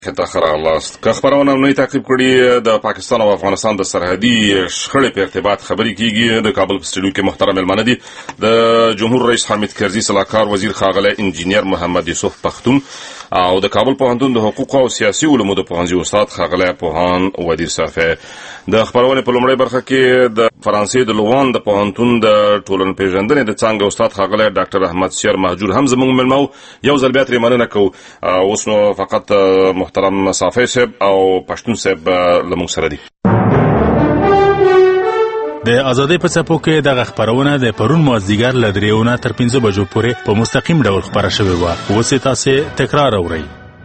تاخر الله که خبرونه نوې تعقیب کړي د پاکستان او افغانستان د سرحدي شخړې په ارتباط خبرې کیږي. د کابل په سټډیو کې محترم ملمنه دي د جمهور رئیس حامد کرزي صلاحکار وزیر ښاغلی انجینیر محمد یوسف پختون او د کابل پوهنتون د حقوق او سیاسي علومو د پوهنځي استاد ښاغلی پوهان ودیر صافی. د خبرونې په لومړۍ برخه کې د فرانسې د لوان د پوهنتون د ټولنپېژندنې د څانګې استاد ښاغلی ډاکټر احمد سیر مهجور هم زموږ مېلمه و. یو ځل بیا ترې مننه کوو. اوس نو فقط محترم صافی صاحب او پښتون صاحب له موږ سره دي. د ازادۍ په څپو کې دغه خبرونه د پرون مازدیګر له 3 نه تر 5 بجو پورې په مستقیم ډول خبره شوې وه. اوس یې تاسې تکرار اورئ.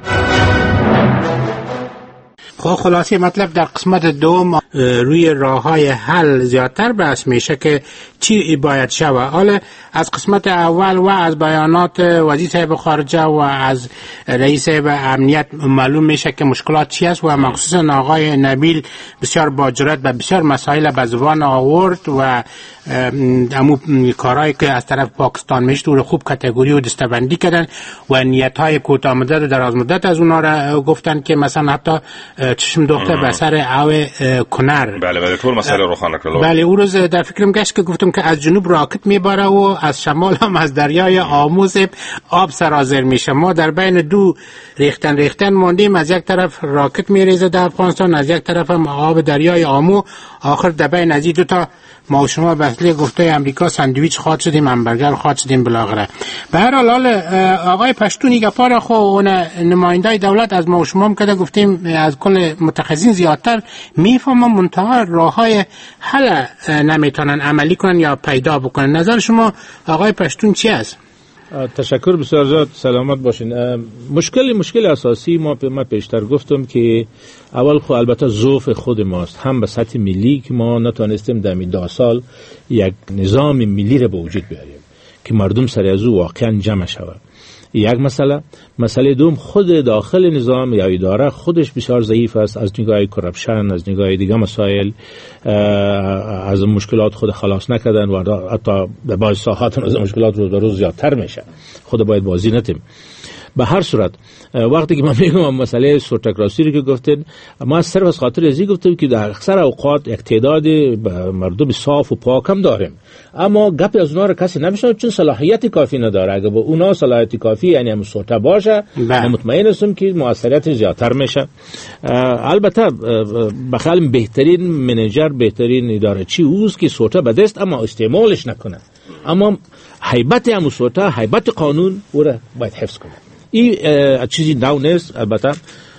خلاصه مطلب در قسمت دوم روی راههای حل زیادتر بحث میشه که چی باید شود. حالا از قسمت اول و از بیانات وزیر صاحب خارجه و از رئیس صاحب امنیت معلوم میشه که مشکلات چی است و مخصوصا آقای نبیل بسیار با جرأت و بسیار مسائل به زبان آورد و امو کارهایی که از طرف پاکستان میشه رو خوب کاتگوری و دسته‌بندی کردن و نیت‌های کوتاه مدت و دراز مدت از اونها را گفتن که مثلا حتی چشم دوخته به سر او کنر. بله طول مسئله روخانه کردن. بله اون روز در فکرم گشت که گفتم که از جنوب راکت میباره و از شمال هم از دریای آموز آب سرازیر میشه. ما در بین دو ریختن ماندیم. از یک طرف راکت میریزه در افغانستان، از یک طرف هم آب دریای آمو. آخر در بین از این دو تا ما و شما بسله گفته امریکا ساندویچ خواد شدیم، همبرگر خواد شدیم بالاخره. به هر حال آقای پشتونی گپار خو اون نماینده دولت از ما و شما هم کده گفتیم از کل متخصصین زیادتر میفهمن منتها راههای حل نمیتونن عملی کنن یا پیدا بکنن. نظر شما آقای پشتون چی است؟ تشکر بسیار زیاد. سلامت باشین. مشکل اساسی ما پیشتر گفتم که اول خو البته ضعف خود ماست، هم به سطح ملی که ما نتونستیم در 10 سال یک نظام ملی را به وجود بیاریم که مردم سر از او واقعا جمع شود. یک مسئله دوم خود داخل نظام یا اداره خودش بسیار ضعیف است از نگاه کرپشن، از نگاه دیگه مسائل، از مشکلات خود خلاص نکردن و حتی در بعض ساحات از مشکلات روز به روز زیادتر میشه. خود باید بازی نتیم. به هر صورت وقتی که من میگم مسئله سوتکراسی رو که گفتین، ما صرف از خاطر ازی گفتم که در اکثر اوقات یک تعداد مردم صاف و پاک هم داریم، اما گپ از اونها رو کسی نمیشنوه چون صلاحیت کافی نداره. اگه با اونها صلاحیت کافی یعنی هم سوته باشه من مطمئن هستم که موثریت زیادتر میشه. البته بخیال بهترین منیجر، بهترین اداره چی اوست که سوته به دست اما استعمالش نکنه، اما هیبت هم سوته، هیبت قانون او را باید حفظ کنه. این چیزی نو نیست. البته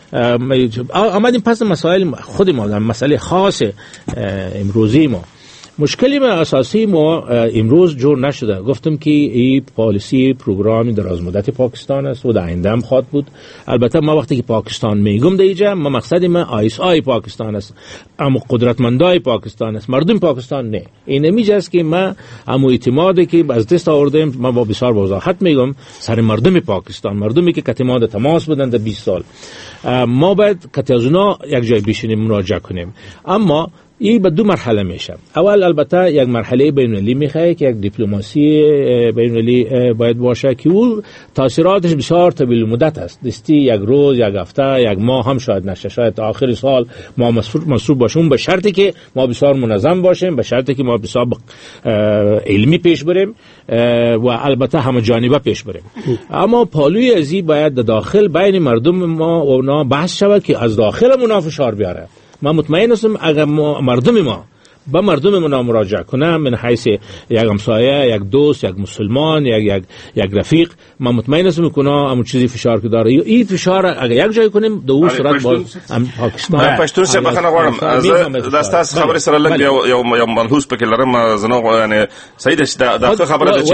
آمدیم پس مسائل خود ما، مسئله خاص امروزی ما. مشکلی ما اساسی ما امروز جور نشده. گفتم که این پالیسی پروگرامی دراز مدت پاکستان است و در آینده هم خواهد بود. البته ما وقتی که پاکستان میگم دیجا ما مقصد ما آی پاکستان است، اما قدرتمندای پاکستان است، مردم پاکستان نه. این نمیجاست که ما امو اعتمادی که از دست آوردیم ما با بسیار وضاحت میگم سر مردم پاکستان، مردمی که اعتماد تماس بودند در 20 سال. ما باید که از اونا یک جای بشینیم مراجعه کنیم. اما این به 2 مرحله میشه. اول البته یک مرحله بین‌المللی میخواد که یک دیپلماسی بین‌المللی باید باشه که اون تاثیراتش بسیار طویل مدت است. دستی یک روز، یک هفته، یک ماه هم شاید نشه، شاید تا آخر سال ما مسئول باشیم، به شرطی که ما بسیار منظم باشیم، به شرطی که ما بسیار علمی پیش بریم و البته همه جانبه پیش بریم. اما پالوی ازی باید داخل بین مردم ما و اونا بحث شود که از داخل اونا فشار بیاره. من مطمئن هستم اگر مردم ما با مردم ما مراجعه کنم من حیث یک همسایه، یک دوست، یک مسلمان، یک رفیق، من مطمئن هستم که همون چیزی فشار که داره این فشار اگر یک جای کنیم دو صورت با پاکستان پښتون څخه بخنه غواړم د تاسو خبرې سره لږ یو ملحوظ پکې لرم. زنه یعنی صحیح ده دا خبره ده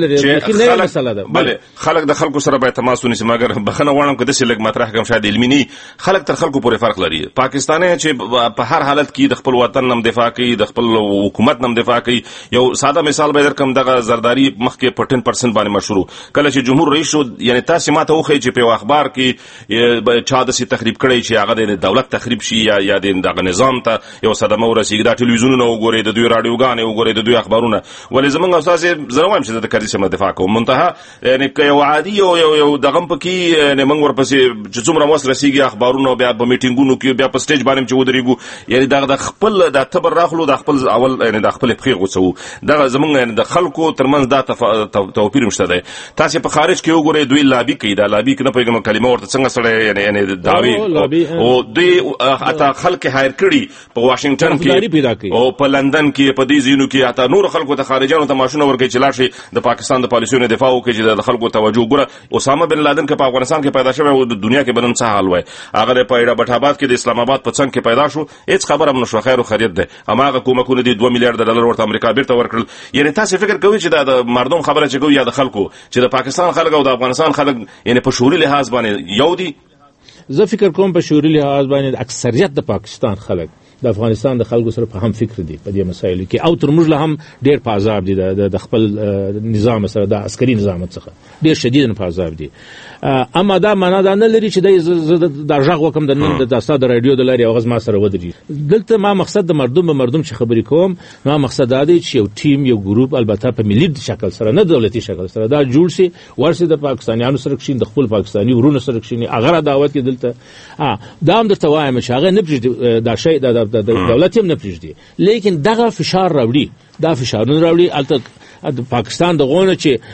چې بله خلک د خلکو سره باید تماس ونیسي، مګر بخنه غواړم که د لږ مطرح کوم شاید علمي نه خلک تر خلکو پورې فرق لري. پاکستاني چې په هر حالت کې د خپل وطن نم دفاع کوي، د د خپل حکومت نم دفاع کوي. یو ساده مثال به درکم، دغه زرداری مخکې په 10% باندې مشهور، کله چې جمهور رئیس شو یعنی تاسو ماته وخی چې په اخبار کې چا د تخریب کړي چې هغه د دولت تخریب شي یا د دغه نظام ته یو صدمه ورسیږي. دا ټلویزیونونه وګورئ، د دوی رادیوګانې وګورئ، د دوی اخبارونه. ولې زمونږ اساس زه وایم چې د کرزي سم دفاع کوم منتها یعنی یو عادي یو دغه پکې یعنی موږ ورپسې چې څومره وس رسیږي اخبارونه بیا په میټینګونو کې بیا په سټیج باندې چې ودرېږو، یعنی د خپل د تبر راخلو د خپل اول یعنی د خپل فقیر غوڅو. دغه زمونږ یعنی د خلکو ترمنځ دا توپیر مشته دی. تاسو په خارج کې وګورئ دوی لابي کوي، دا لابي کنه پیغام کلمه ورته څنګه سره یعنی داوی او دوی اته خلک هایر کړي په واشنگټن کې او په لندن کې په دې ځینو کې اته نور خلکو ته خارجانو ته ماشونه ورکړي چې لاړ شي د پاکستان د پالیسیونو دفاع وکړي چې د خلکو توجه ګره. اسامه بن لادن کې په افغانستان کې پیدا شوی او د دنیا کې بلن څه حال وای، هغه په ایډا بټاباد کې د اسلام آباد په څنګ کې پیدا شو، هیڅ خبر هم نشو، خیر او خیریت ده. هماغه کومکونه دي 2 میلیارډ ډالر ورته امریکا بیرته ورکړل. یعنی تاسو فکر کوئ چې د مردم خبره چې کوي یا د خلکو چې د پاکستان خلک او د افغانستان خلک یعنی په شعوري لحاظ باندې یو دي؟ زه فکر کوم په شعوري لحاظ باندې اکثریت د پاکستان خلک د افغانستان د خلکو سره په هم فکر دي په دې مسایلو کې، او تر موږ له هم ډېر په عذاب دي د خپل نظام سره، د عسکري نظام څخه ډېر شدید په عذاب دي. اما دا معنا دا نه لري چې د غږ وکم د نن د تاسو د رادیو د لاري اوغاز ما سره ودري. دلته ما مقصد د مردم چې خبرې کوم، ما مقصد دا دی چې یو ټیم یو ګروپ البته په ملي شکل سره نه دولتي شکل سره دا جوړ شي، ورسې د پاکستانیانو سره کښین، د خپل پاکستاني ورونو سره کښین، هغه دعوت کې دلته دا هم درته وایم چې هغه نه پرېږدي دا شی د دولت هم نه پرېږدي، لیکن دغه فشار راوړي، دا فشارونه راوړي. البته د پاکستان د غونه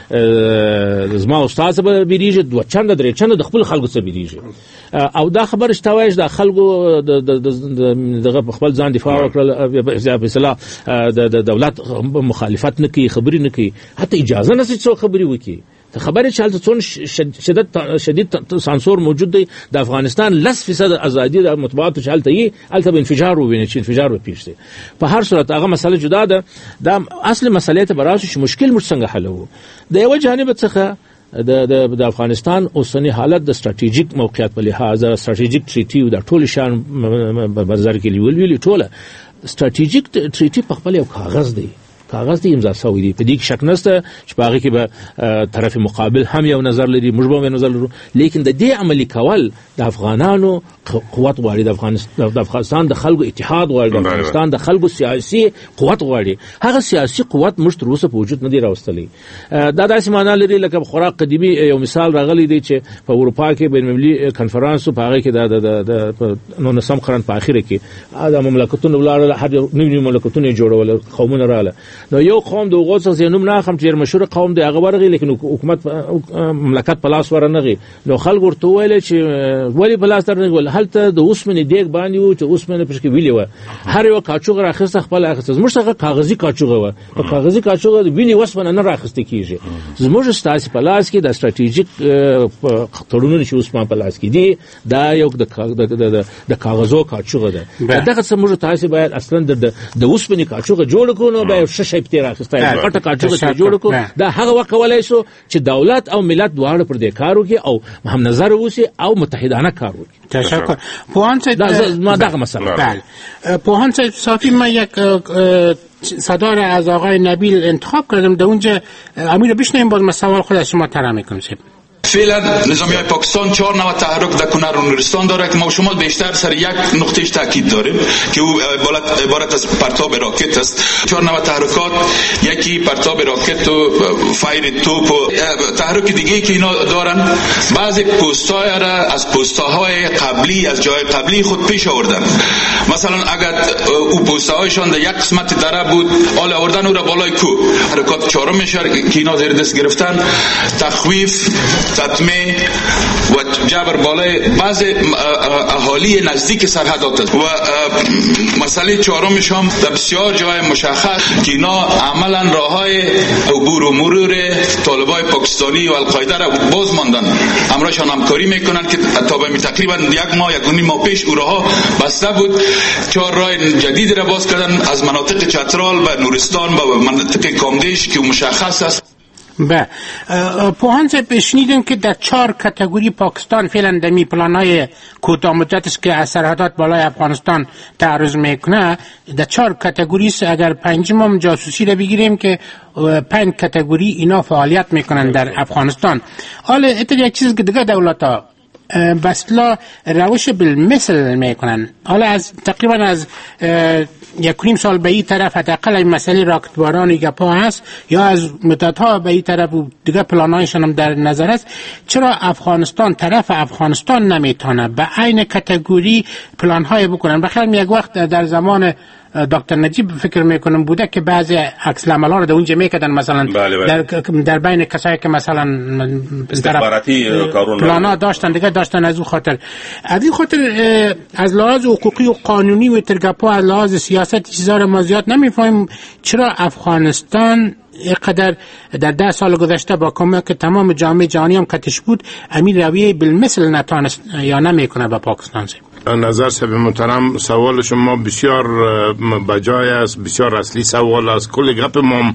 چې زما استاد به بیریږي دوه چنده درې چنده د خپل خلکو څخه بیریږي، او دا خبر شتوي چې د خلکو دغه خپل ځان دفاع وکړل، په اصطلاح د دولت مخالفت نه کوي، خبري نه کوي، حتی اجازه نه څه خبري وکړي. خبره چې حالت څون شدید سانسور موجود دی د افغانستان 10% ازادي د مطبوعاتو چې حالت یې البته انفجار وویني چې انفجار وپیښ شي. په هر صورت هغه مسله جدا ده. د اصل مسلې ته براسو چې مشکل موږ څنګه حلو. د یو جانب څخه د افغانستان اوسنی حالت د استراتیژیک موقعیت په لحاظ استراتیژیک ټریټي او د ټول شان بازار کې ویلي ټوله استراتیژیک ټریټي په خپل یو کاغذ دی، کاغذ دی امضا شوی دی، په دې کې شک نشته چې په هغه کې به طرف مقابل هم یو نظر لري، موږ به یو نظر لرو، لیکن د دې عملي کول د افغانانو قوت غواړي، د افغانستان د خلکو اتحاد غواړي، د افغانستان د خلکو سیاسي قوت غواړي. هغه سیاسي قوت موږ تر اوسه په وجود نه دی راوستلی. دا داسې معنا لري لکه خورا قدیمي یو مثال راغلی دی چې په اروپا کې بین المللي کنفرانس په هغه کې د 19 قرن په اخره کې د مملکتونو ولاړ هر نوي مملکتونه جوړول، قومونه رااله. نو یو قوم د غوڅ زینوم نه خم چې مشهور قوم دی هغه ورغی، لیکن حکومت مملکت په لاس ورنغی. نو خلک ورته ویل چې ولی په لاس ورنغی، هلته د اوسمنې دیګ باندې و چې اوسمنه پرې کې ویلی و، هر یو کاچوغ راخسته خپل اخسته. زموږ څنګه کاغذي کاچوغ و، په کاغذي کاچوغ ویلی وسمنه نه راخسته کیږي. زموږ ستاسو په لاس کې د استراتیژیک تړونونو چې اوس په لاس کې دي دا یو د کاغذو کاچوغ ده. دغه څه موږ تاسو باید اصلا د اوسمنې کاچوغ جوړ کړو، نو به شش په تیر راخسته کټه کاچوغ جوړ کړو. دا هغه وکولای شو چې دولت او ملت دواړه پر دې کار وکړي او هم نظر ووسی او متحدانه کار وکړي. تشکر. پوهان صاحب ما دغه مسئله بله پوهان صاحب صافی ما یک صدا را از آقای نبیل انتخاب کردم، در اونجا امیر بشنویم، باز ما سوال خود از شما طرح میکنم. فعلا نظامیای پاکستان 4 نوع تحرک در کنار و نورستان داره که ما شما بیشتر سر یک نقطهش تاکید داریم که او عبارت از پرتاب راکت است. 4 نوع تحرکات، یکی پرتاب راکت و فایر توپ و تحرک دیگه که اینا دارن، بعضی پست‌های را از پست‌های قبلی از جای قبلی خود پیش آوردن. مثلا اگر او پست‌هایشان در یک قسمت دره بود، حال آوردن او را بالای کوه. حرکات چهارم میشه که اینا زیر دست گرفتن، تخویف، تطمیع و جبر بالای بعض اهالی نزدیک سرحدات است. و مسئله چهارمش هم در بسیار جای مشخص که اینا عملا راههای عبور و مرور طالبای پاکستانی و القاعده را باز ماندن، همراهشان همکاری میکنن که تا به تقریبا 1 ماه 1.5 ماه پیش او راه بسته بود. 4 راه جدید را باز کردن از مناطق چترال و نورستان و مناطق کامدیش که مشخص است. به پوهان صاحب شنیدیم که در 4 کاتگوری پاکستان فعلا دمی پلانای کوتاه مدتش که از سرحدات بالای افغانستان تعرض میکنه در 4 کاتگوری است. اگر پنجم جاسوسی رو بگیریم که 5 کاتگوری اینا فعالیت میکنن در افغانستان. حالا یک چیز که دیگه دولت‌ها بسلا روش بالمثل میکنن. حالا از تقریبا از 1.5 سال به این طرف حداقل این مسئله راکتباران گپا هست یا از مدت‌ها به این طرف دیگه پلانایشان هم در نظر است. چرا افغانستان طرف افغانستان نمیتونه به عین کاتگوری پلان‌های بکنن؟ بخیر یک وقت در زمان دکتر نجیب فکر میکنم بوده که بعضی عکس العمل‌ها رو در اونجا میکردن، مثلا در بین کسایی که مثلا استخباراتی پلانا داشتن دیگه داشتن از این خاطر از لحاظ حقوقی و قانونی و ترگپا از لحاظ سیاست چیزا رو ما زیاد نمیفهمیم. چرا افغانستان اینقدر در 10 سال گذشته با کمک تمام جامعه جهانی هم کتش بود امیر رویه بالمثل نتانست یا نمیکنه با پاکستان؟ نظر صاحب محترم، سوال شما بسیار بجای است، بسیار اصلی سوال است. کل گپ ما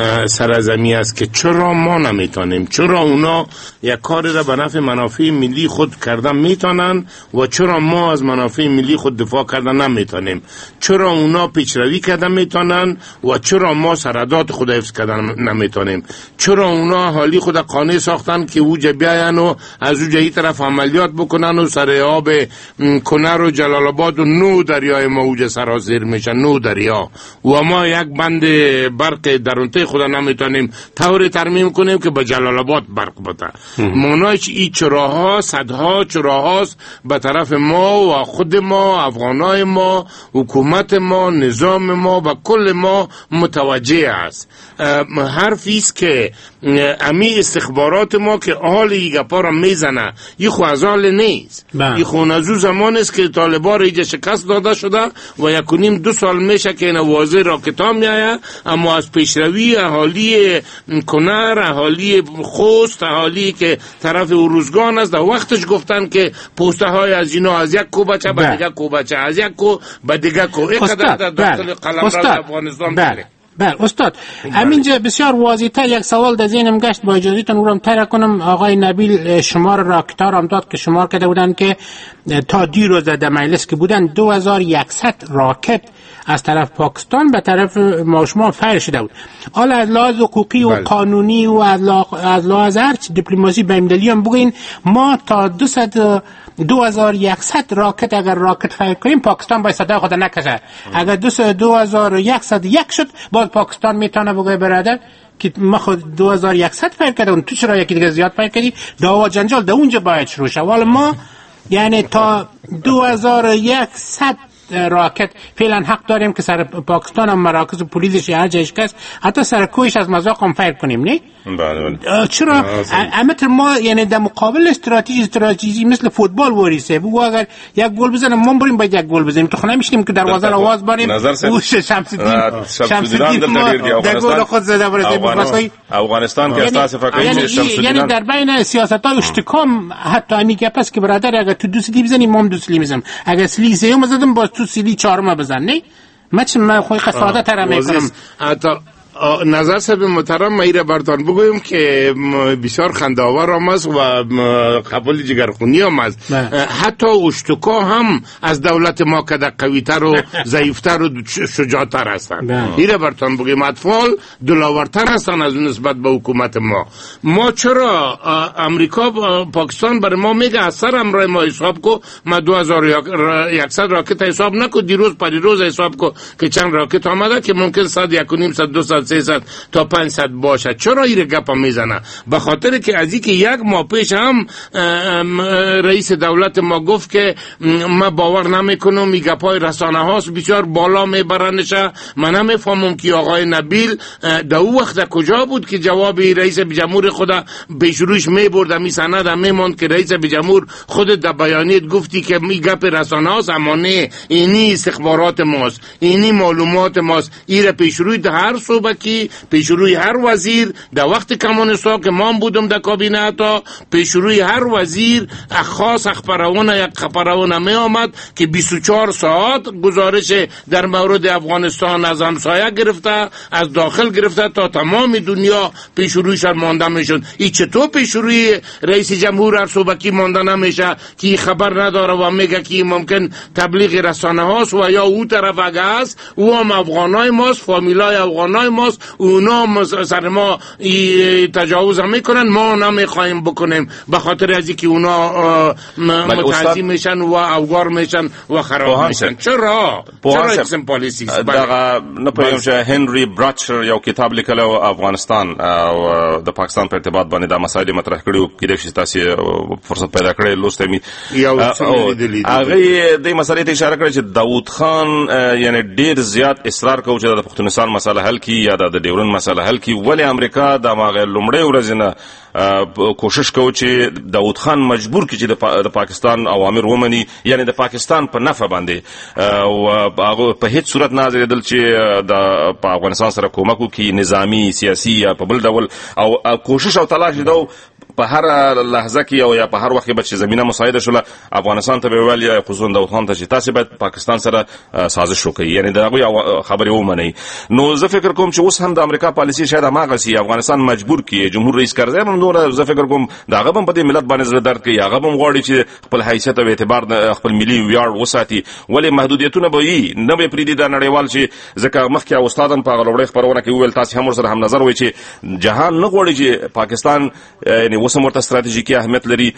سرزمی است که چرا ما نمیتونیم، چرا اونا یک کاری را به نفع منافع ملی خود کردن میتونن و چرا ما از منافع ملی خود دفاع کردن نمیتونیم، چرا اونا پیشروی کردن میتونن و چرا ما سرحدات خود حفظ کردن نمیتونیم، چرا اونا حالی خود قانع ساختن که اوجا بیاین و از اوجا این طرف عملیات بکنن و سر آب کنر و جلال آباد و 9 دریای ما اوجا سرازیر میشن، 9 دریا، و ما یک بند برق درونته خدا نمیتونیم طوری ترمیم کنیم که به جلال آباد برق بده. مانایش این چراها صدها چراهاست به طرف ما و خود ما، افغانای ما، حکومت ما، نظام ما و کل ما متوجه است. حرفی است که امی استخبارات ما که حال این گپا را میزنه، این خو از حال نیست، این خو از اون زمان است که طالبان اینجا شکست داده شده و 1.5-2 سال میشه که این واضح راکتا میایه، اما از پیشروی اهالی کنر، اهالی خوست، اهالی که طرف اروزگان است، در وقتش گفتن که پوسته های از اینا از یک کو بچه به دیگه کو بچه، از یک کو به دیگه کو، اینقدر در داخل قلمرو افغانستان بله. بله استاد، همینجا بسیار واضح‌تر یک سوال در ذهنم گشت، با اجازهتون اونم طرح کنم. آقای نبیل شمار راکتار هم داد که شمار کرده بودن که تا دیروز در مجلس که بودن 2100 راکت از طرف پاکستان به طرف ما فایر شده بود. حالا از لحاظ حقوقی و قانونی و از لحاظ هرچی دیپلماسی بین‌المللی هم بگوین، ما تا 2100 راکت اگر راکت فایر کنیم پاکستان باید صدای خود نکشه. اگر 2101 شد باز پاکستان میتونه بگه برادر که ما خود 2100 فایر کردم، تو چرا یکی دیگه زیاد فایر کردی؟ دعوا جنجال در اونجا باید شروع شه. ولی ما یعنی تا 2100 راکت فعلا حق داریم که سر پاکستان هم مراکز پلیسش هر جایش کس حتی سر کویش از مزاق هم فایر کنیم، نه؟ بله. چرا امتر ما یعنی در مقابل استراتژی مثل فوتبال وریسه بگو اگر یک گل بزنیم ما بریم باید یک گل بزنیم، تو خونه میشیم که دروازه رو آواز بریم او شمس‌الدین ما در گل خود زده برسیم. افغانستان که اساس فکر یعنی در بین سیاست‌های اشتکام حتی میگه پس که برادر اگر تو دوستی بزنیم ما هم دوستی میزنیم، اگر سلی سیوم زدم باز تو سلی 4 بزن، نه؟ من خودی ساده تر میکنم. نظر صاحب محترم، ما ایره برتان بگویم که بسیار خنده‌آور هم است و قبول جگرخونی هم است. حتی اشتکا هم از دولت ما کده قویتر و ضعیفتر و شجاعتر هستند. ایره برتان بگویم اطفال دلاورتر هستند از نسبت به حکومت ما. ما چرا امریکا پاکستان برای ما میگه از سر امرای ما حساب کو، ما 2100 راکت حساب نکو، دیروز پریروز حساب کو که چند راکت آمده که ممکن 100 1.5 200 300 تا 500 باشه. چرا این گپا میزنه؟ به خاطر که از اینکه 1 ماه پیش هم رئیس دولت ما گفت که ما باور نمیکنم این گپای رسانه هاست بسیار بالا میبرنشه. من نمیفهمم که آقای نبیل در اون وقت کجا بود که جواب رئیس جمهور خود پیش روش میبرد، می سند میموند که رئیس جمهور خود در بیانیه گفتی که این گپ رسانه هاست، اما نه، اینی استخبارات ماست، اینی معلومات ماست. این پیش روی هر صحبت که پیشروی هر وزیر در وقت کمونیستا که ما بودم در کابینه تا پیشروی هر وزیر خاص یک خبرونه می آمد که 24 ساعت گزارش در مورد افغانستان از همسایه گرفته از داخل گرفته تا تمام دنیا پیشرویش مانده میشد. این چطور پیشروی رئیس جمهور ارسوبکی مانده نمیشه که خبر نداره و میگه که ممکن تبلیغ رسانه هاست و یا او طرف اگه هست او هم افغانای ماست، فامیلای افغانای ماست، اونا سر ما تجاوز میکنن، ما نمیخوایم بکنیم به خاطر از اینکه اونا متعزی میشن و اوگار میشن و خراب میشن. چرا اکسم پالیسی دغه نه پوهیم چې هنری براچر یو کتاب لیکلی و افغانستان او د پاکستان په ارتباط باندې دا مسایل مطرح کړي کېدای شي تاسو فرصت پیدا کړئ لوستئ می هغه د مسالې ته اشاره کړې چې داود خان یعنی ډیر زیات اصرار کوي چې د پښتونستان مسله حل کړي یا د ډیورن مسله حل کړي، ولی امریکا د ماغه لومړی ورځ نه کوشش کوي چې داود خان مجبور کړي چې د پاکستان اوامر ومني، یعنی د پاکستان په نفع باندې او هغه په هیڅ صورت نه ځدل چې د افغانستان سره کومک وکړي نظامی سیاسي یا په بل ډول او کوشش او تلاش دی په هر لحظه کې او یا په هر وخت کې چې زمينه مساعده شوله افغانستان ته ویل یا خصوصا داود خان ته چې تاسو باید پاکستان سره سازش وکړي، یعنی دا غوي خبرې ومني. نو زه فکر کوم چې اوس هم د امریکا پالیسی شاید هغه سي افغانستان مجبور کړي جمهور رئیس کرزی هم نور زه فکر کوم دا هغه په دې ملت باندې زړه درد کوي، هغه هم غواړي چې خپل حیثیت او اعتبار خپل ملي ویاړ وساتي، ولی محدودیتونه به وي نه به پریدي د نړیوال چې ځکه مخکې استادم په غوړې خبرونه کې ویل تاسو هم سره هم نظر وای چې جهان نه غواړي چې پاکستان یعنی اوس مرته ستراتیژیکي اهمیت لري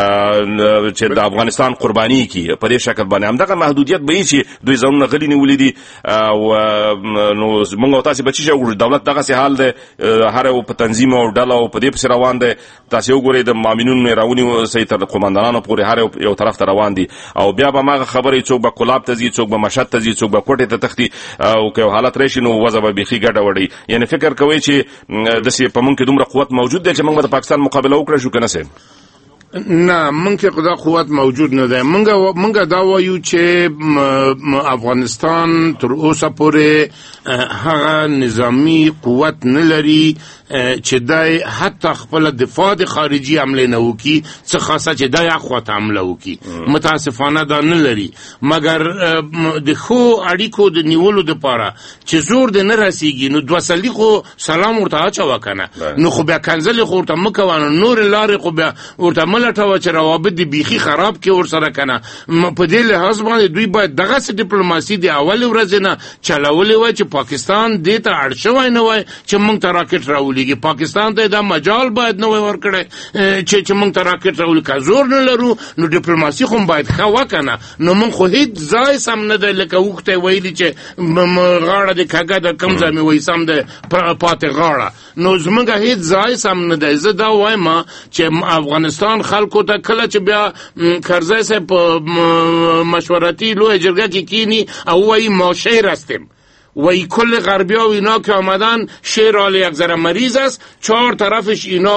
چې د افغانستان قرباني کی په دې شکل باندې هم دغه محدودیت به چې دوی ځانونه غلي نیولې دي او نو موږ تاسو بچی چې دولت دغه سي حال ده هر یو په تنظیم او ډله او په دې پس روان دي، تاسو وګورئ د مامینون راونی سي تر قومندانانو پورې هر یو طرف ته روان دي او بیا به ما خبرې څوک به کلاب ته ځي څوک به مشهد ته ځي څوک به کوټه ته تختی او که حالت راشي نو وځه به بيخي ګډه وړي، یعنی فکر کوي چې د سي په مونږ کې دومره قوت موجود دی چې موږ د پاکستان مقابله وکړو شو کنه سه نه من که خدا قوت موجود نه ده. منګه دا وایو چې افغانستان تر اوسه پورې هغه نظامی قوت نه لري چې دای حتی خپل دفاع خارجي عمله نه وکي څه خاصه چې دای اخوات عمله وکي، متاسفانه دا نه لري، مګر د خو اړیکو د نیولو لپاره چې زور د نه رسیږي نو دوه سلیقو سلام ورته اچو کنه نو خو بیا کنزل خو ورته مکوانه نور لارې خو بیا ورته ملټو چې روابط دی بيخي خراب کې ور سره کنه په دې لحاظ باندې دوی باید دغه ډیپلوماسي دی اول ورځ نه چلاولې وای چې پاکستان دې ته اړشوي نه وای چې موږ ته راکټ راولېږي، پاکستان ته دا مجال باید نه ورکړي چې موږ ته راکټ راولې کا زور نه لرو نو ډیپلوماسي خو باید خو وکنه نو موږ خو هیڅ ځای سم نه دی لکه وخته ویلي چې غاړه د کاګه د کم ځای وای سم ده پاتې غاړه نو زمونږ هیڅ ځای سم نه دی. زه دا وایم چې افغانستان خلکو ته کله چې بیا کرزی صاحب مشورتی لوی جرګه کې کینی او وای ما شهر هستیم و کل غربی ها و اینا که آمدن شهر حال یک ذره مریض است، چهار طرفش اینا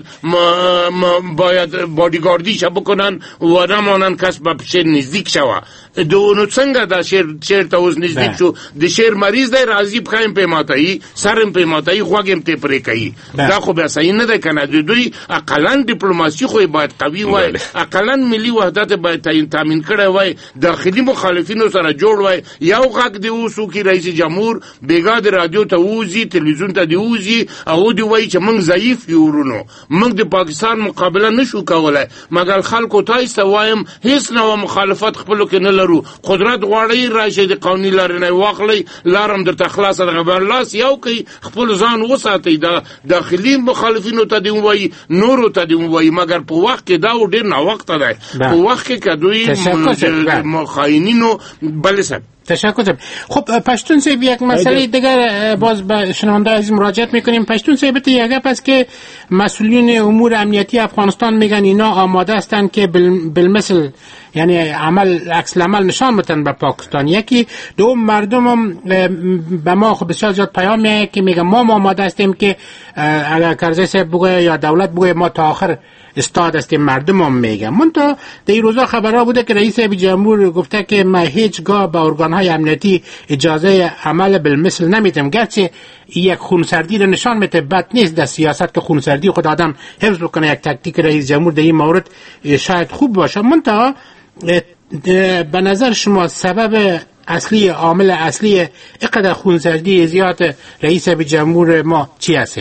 باید بادیگاردیش بکنن و نمانن کس به شهر نزدیک شوه. دونو څنګه دا شهر ته اوس نزدیک شو د شهر مریض دی راضی بخایم پیماتایی سرم پیماتایی خواږم ته پرې کوي دا خو بیا صحیح نه ده کنه. دوی اقلا دیپلوماسي خو باید قوي وای، اقلا ملي وحدت باید تامین کړي وای، داخلي مخالفینو سره جوړ وای، یو غږ دی اوسو کې رئیس جمهور بیګا د رادیو ته وځي تلویزیون ته دی وځي او دی وای چې موږ ضعیف یورونو موږ د پاکستان مقابله نشو کولای، مګر خلکو تاسو وایم هیڅ نو مخالفت خپل کې نه قدرت غواړي راشي د قانوني لارې نه واخلي لارم در تخلاص دغه لاس یو کوي خپل ځان وساتي دا داخلي مخالفینو ته دی وای نورو ته دی وای، مګر په وخت کې دا ډیر نه وخت دی په وخت کې کدوې مخاینینو بلسه. تشکر. خب پشتون صاحب یک مسئله دیگر باز به شنونده عزیز مراجعت میکنیم. پشتون صاحب یک گپ است که مسئولین امور امنیتی افغانستان میگن اینا آماده هستند که بالمثل یعنی عکس العمل نشان بدن به پاکستان. یکی دو مردم هم به ما خب بسیار زیاد پیام میاد که میگن ما آماده هستیم که اگر کرزی صاحب بگه یا دولت بگه ما تا آخر استاد است مردم هم میگن. منتها در این روزا خبرها بوده که رئیس جمهور گفته که ما هیچگاه به ارگانهای امنیتی اجازه عمل بالمثل نمیدم، گرچه یک خونسردی رو نشان میده. بد نیست در سیاست که خونسردی خود آدم حفظ بکنه. یک تاکتیک رئیس جمهور در این مورد شاید خوب باشه. منتها به نظر شما سبب اصلی، عامل اصلی اینقدر خونسردی زیاد رئیس جمهور ما چی است؟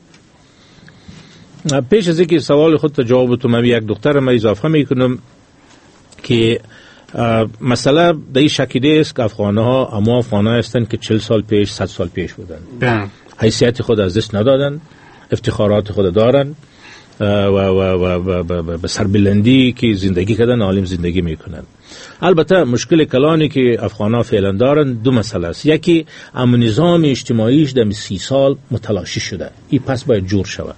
پیش از اینکه سوال خود جواب تو من یک دکتر ما اضافه میکنم که مسئله در این شکلی است که افغانها اما افغانها هستند که 40 سال پیش 100 سال پیش بودند. حیثیت خود از دست ندادن، افتخارات خود دارن و به سربلندی که زندگی کردن عالم زندگی میکنن. البته مشکل کلانی که افغانها فعلا دارن دو مسئله است. یکی امن نظام اجتماعیش در 30 سال متلاشی شده، این پس باید جور شود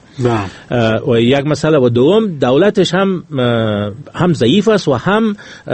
و یک مسئله. و دوم دولتش هم ضعیف است و هم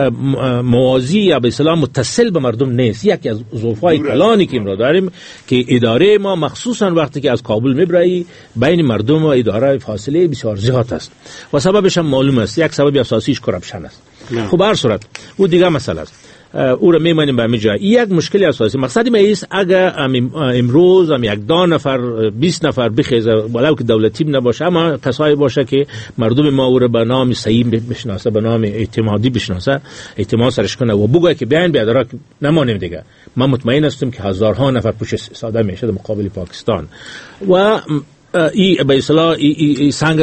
موازی یا به اصطلاح متصل به مردم نیست. یکی از ضعف‌های کلانی که ما داریم که اداره ما مخصوصا وقتی که از کابل میبری بین مردم و اداره فاصله بسیار زیاد است و سببش هم معلوم است. یک سبب اساسیش کرپشن است. خب هر صورت او دیگه مسئله است، او را میمانیم به همین جای. یک مشکل اساسی مقصدی ما است اگر امروز هم یک 10 نفر 20 نفر بخیزه ولو که دولتی نباشه اما کسایی باشه که مردم ما او را به نام صحیح بشناسه، به نام اعتمادی بشناسه، اعتماد سرش کنه و بگه که بیاین بیادرا نمانیم دیگه. من مطمئن هستم که هزارها نفر پشت ساده میشه در مقابل پاکستان و ای به اصطلاح ای سنگ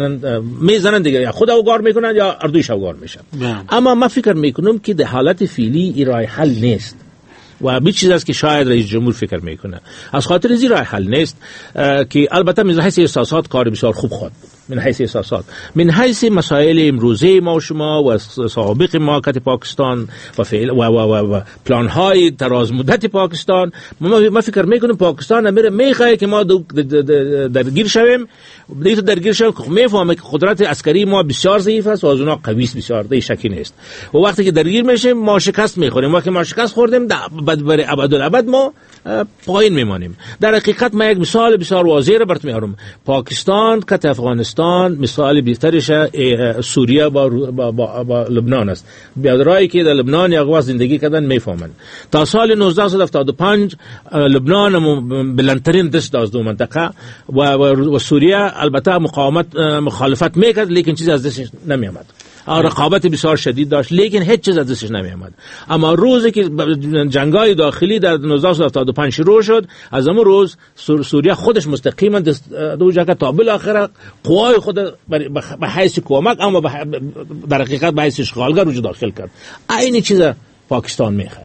میزنن دیگه، یا خود اوگار میکنن یا اردویش اوگار میشن. اما من فکر میکنم که در حالت فعلی این راه حل نیست و به چیز است که شاید رئیس جمهور فکر میکنه. از خاطر این راه حل نیست که البته من حیث احساسات کار بسیار خوب خواهد بود، من حیث احساسات، من حیث مسائل امروزه ما و شما و سابق مملکت پاکستان و فعل و پلان های دراز مدت پاکستان، ما فکر میکنیم پاکستان امیر میخواد که ما درگیر شویم. دیگه درگیر شویم که میفهمه که قدرت عسکری ما بسیار ضعیف است و از اونها قوی است، بسیار دیگه شکی نیست. و وقتی که درگیر میشیم ما شکست میخوریم. وقتی ما شکست خوردیم برای ابدالابد ما پایین میمانیم. در حقیقت من یک مثال بسیار واضح را برات میارم. پاکستان که افغانستان مثال بهترش سوریه با لبنان است. بیادرایی که در لبنان یک وقت زندگی کردن میفهمن. تا سال 1975 لبنان بلندترین دست داشت دو منطقه و سوریه البته مخالفت میکرد لیکن چیزی از دستش نمیامد. رقابت بسیار شدید داشت لیکن هیچ چیز از دستش نمیامد. اما روزی که جنگای داخلی در 1975 شروع شد، از اون روز سوریه خودش مستقیما دو جگه تا بالاخره قوای خود به حیث کمک اما در حقیقت به حیث اشغالگر وجود داخل کرد. این چیز پاکستان میخواد.